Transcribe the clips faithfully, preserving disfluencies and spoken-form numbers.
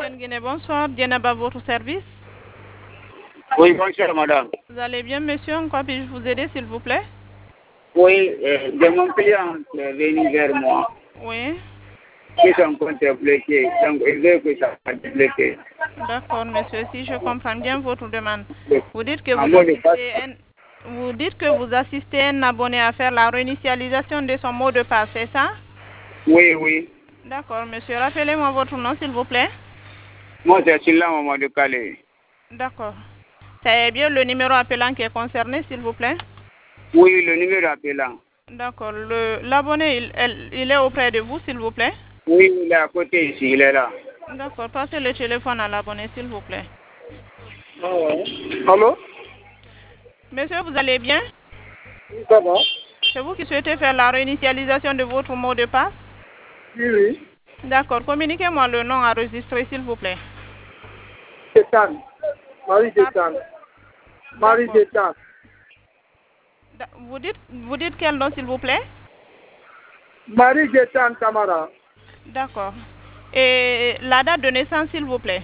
Guinée, bonsoir. Djenaba, votre service. Oui, bonsoir, madame. Vous allez bien, monsieur? En quoi puis-je vous aider, s'il vous plaît? Oui, euh, de mon client qui est venu vers moi, Oui. qui sont contemplés, donc il veut que ça soit débloqué. D'accord, monsieur. Si je comprends bien votre demande, vous dites que Un vous mot de passe. assistez un, vous dites que vous assistez un abonné à faire la réinitialisation de son mot de passe, c'est ça? Oui, oui. D'accord, monsieur. Rappelez-moi votre nom, s'il vous plaît. Moi, c'est Silla Maman de Calais. D'accord. C'est bien le numéro appelant qui est concerné, s'il vous plaît? Oui, le numéro appelant. D'accord. Le L'abonné, il, elle- il est auprès de vous, s'il vous plaît? Oui, il est à côté ici, il est là. D'accord. Passez le téléphone à l'abonné, s'il vous plaît. Ah ouais. Allô? Monsieur, vous allez bien? Ça va? C'est vous qui souhaitez faire la réinitialisation de votre mot de passe? Oui, oui. D'accord. Communiquez-moi le nom enregistré, s'il vous plaît. Gétane. Marie Gétane. Marie D'accord. Gétane. Da- Vous dites, vous dites quel nom, s'il vous plaît? Marie Gétane Camara. D'accord. Et la date de naissance, s'il vous plaît?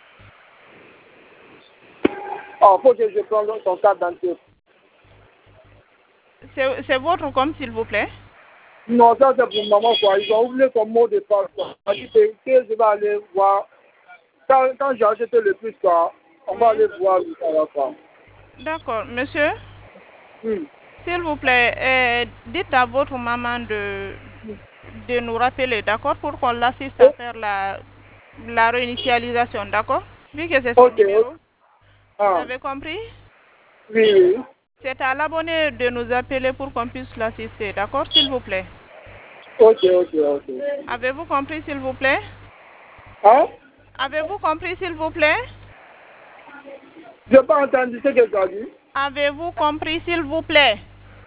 Oh, faut que je prenne son carte d'identité. C'est c'est votre compte, s'il vous plaît? Non, ça c'est pour maman quoi. Ils ont oublié son mot de passe quoi. Elle dit que que je vais aller voir. Quand, quand j'ai acheté le plus quoi, on va aller voir le ça quoi. D'accord. Monsieur, Hmm. s'il vous plaît, euh, dites à votre maman de, de nous rappeler, d'accord, pour qu'on l'assiste à faire la, la réinitialisation, d'accord? Vu que c'est son Ok. numéro. Vous Ah. avez compris? Oui, oui. C'est à l'abonné de nous appeler pour qu'on puisse l'assister, d'accord, s'il vous plaît? Ok, ok, ok. Avez-vous compris, s'il vous plaît? Hein? Avez-vous compris, s'il vous plaît? J'ai pas entendu ce que tu as dit. Avez-vous compris, s'il vous plaît?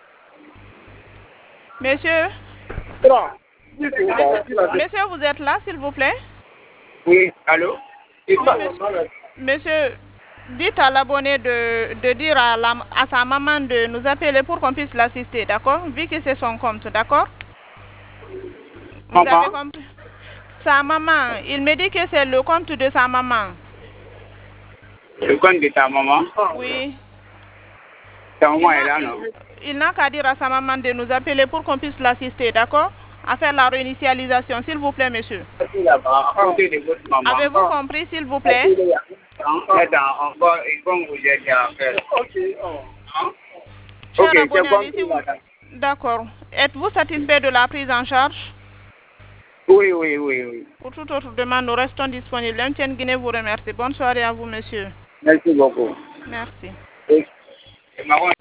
Monsieur? Trois. Oui, c'est ça. Monsieur, monsieur, vous êtes là, s'il vous plaît? Oui, allô? Oui, monsieur. Monsieur, dites à l'abonné de, de dire à, la, à sa maman de nous appeler pour qu'on puisse l'assister, d'accord? Vu que c'est son compte, d'accord? Vous Maman? avez compris? Sa maman, il me dit que c'est le compte de sa maman. Le compte de ta maman? Oui. Ta Il maman est n'a là, il- non? il n'a qu'à dire à sa maman de nous appeler pour qu'on puisse l'assister, d'accord? À faire la réinitialisation, s'il vous plaît, monsieur. Là-bas, à côté de votre maman. Avez-vous compris, s'il vous plaît? Attends, encore, il faut vous aider à faire. Ok. Oh. Hein? Cher Ok, c'est abonné, compris, si vous... madame. D'accord. Êtes-vous satisfait de la prise en charge? Oui, oui, oui, oui. Pour toute autre demande, nous restons disponibles. M T N Guinée vous remercie. Bonne soirée à vous, monsieur. Merci beaucoup. Merci. Et, et maman,